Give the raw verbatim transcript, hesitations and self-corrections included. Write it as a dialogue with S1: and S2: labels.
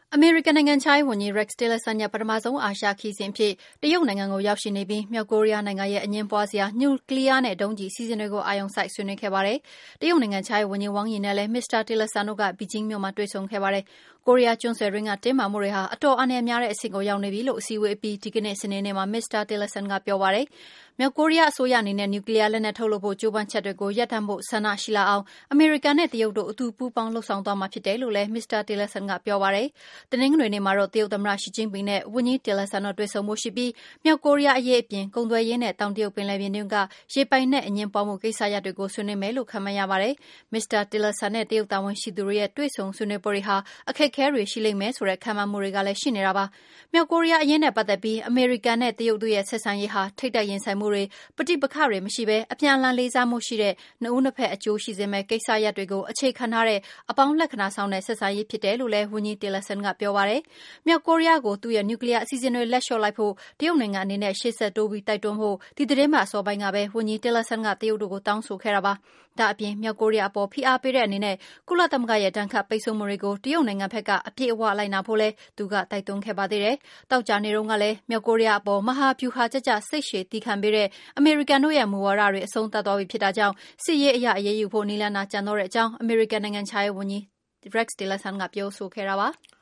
S1: အမေရိကန်နိုင်ငံခြားရေးဝန်ကြီး Rex Tillerson ရဲ့ပထမဆုံးအာရှခရီးစဉ်အဖြစ်တရုတ်နိုင်ငံကိုရောက်ရှိနေပြီးမြောက်ကိုရီးယားနိုင်ငံရဲ့အငြင်းပွားစရာနျူကလီးယားနဲ့ဒုံးကျည်အစီအစဉ်တွေကိုအာရုံစိုက်ဆွေးနွေးခဲ့ပါတယ်။တရုတ်နိုင်ငံခြားရေးဝန်ကြီး Wang Yi နဲ့လည်း မစ္စတာ Tillerson တို့က ဘီဂျင်းမြို့မှာတွေ့ဆုံခဲ့ပါတယ်။ကိုရီးယားကျွန်းဆွယ်တွင်းကတင်းမာမှုတွေဟာအတော်အန္တရာယ်များတဲ့အဆင့်ကိုရောက်နေပြီလို့အစည်းအဝေးအပြီးဒီကနေ့စနေနေ့မှာမစ္စတာ Tillerson ကပြောပါတယ်။မြောက်ကိုရီးယားအစိုးရအနေနဲ့နျူကလီးယားလက်နက်ထုတ်လုပ်ဖို့ကြိုးပမ်းချက်တွေကိုရပ်တန့်ဖို့ဆန္ဒရှိလာအောင်အမေရိကန်နဲ့တရုတ်တို့အတူပူးပေါင်းလုပ်ဆောင်သွားမှာဖြစ်တယ်လို့လည်းမစ္စတာ Tillerson ကပြောပါတယ်။တနင်္ဂနွေနေ့မှာတော့တရုတ်သမ္မတ Xi Jinping နဲ့ဝန်ကြီး Tillerson တို့တွေ့ဆုံဖို့ရှိပြီးမြောက်ကိုရီးယားအရေးအပြင်ကုန်သွယ်ရေးနဲ့တောင်တရုတ်ပင်လယ်ပြင်တွင်းကရေပိုင်နက်အငြင်းပွားမှုကိစ္စရပ်တွေကိုဆွေးနွေးမယ်လို့ခန့်မှန်းရပါတယ်။မစ္စတာ Tillerson နဲ့တရုတ်တာဝန်ရှိသူတွေရဲ့တွေ့ဆုံဆွေးနွေးပွဲတွေဟာအခက်အခဲတွေရှိလိမ့်မယ်ဆိုတဲ့ခန့်မှန်းမှုတွေကလည်းရှိနေတာပါ။မြောက်ကိုရီးယားအရေးနဲ့ပတ်သက်ပြီးအမေရိကန်နဲ့တရုတ်တို့ရဲ့ဆက်ဆံရေးဟာထိပ်တိုက်ရင်ဆိုင်မှုတွေပဋိပက္ခတွေမရှိဘဲအပြန်အလှန်လေးစားမှုရှိတဲ့နှစ်ဦးနှစ်ဖက်အကျိုးရှိစေမယ့်ကိစ္စရပ်တွေကိုအခြေခံထားတဲ့အပေါင်းလက္ခဏာဆောင်တဲ့ဆက်ဆံရေးဖြစ်တယ်လို့လည်းဝန်ကြီး Tillerson ကပြောပါတယ်။မြောက်ကိုရီးယားကိုသူ့ရဲ့နျူကလီးယားအစီအစဉ်တွေလက်လျှော့လိုက်ဖို့တရုတ်နိုင်ငံအနေနဲ့ရှေ့ဆက်တိုးပြီးတိုက်တွန်းဖို့ဒီသတင်းပတ်အစောပိုင်းကပဲဝန်ကြီး Tillerson ကတရုတ်တို့ကိုတောင်းဆိုခဲ့တာပါ။ဒါ့အပြင်မြောက်ကိုရီးယားအပေါ်ဖိအားပေးတဲ့အနေနဲ့ကုလသမဂ္ဂရဲ့ဒဏ်ခတ်ပိတ်ဆို့မှုတွေကိုတရုတ်နိုင်ငံဘက်ကအပြည့်အဝလိုက်နာဖို့လည်းသူကတိုက်တွန်းခဲ့ပါသေးတယ်။သောကြာနေ့တုန်းကလည်းမြောက်ကိုရီးယားအပေါ်မဟာဗျူဟာကျကျစိတ်ရှည်သည်းခံပေးတဲ့အမေရိကန်တို့ရဲ့မူဝါဒတွေအဆုံးသတ်သွားပြီဖြစ်တာကြောင့်စစ်ရေးအရအရေးယူဖို့နည်းလမ်းသာကျန်တော့တဲ့အကြောင်းအမေရိကန်နိုင်ငံခြားရေးဝန်ကြီး Rex Tillerson ကပြောဆိုခဲ့တာပါ။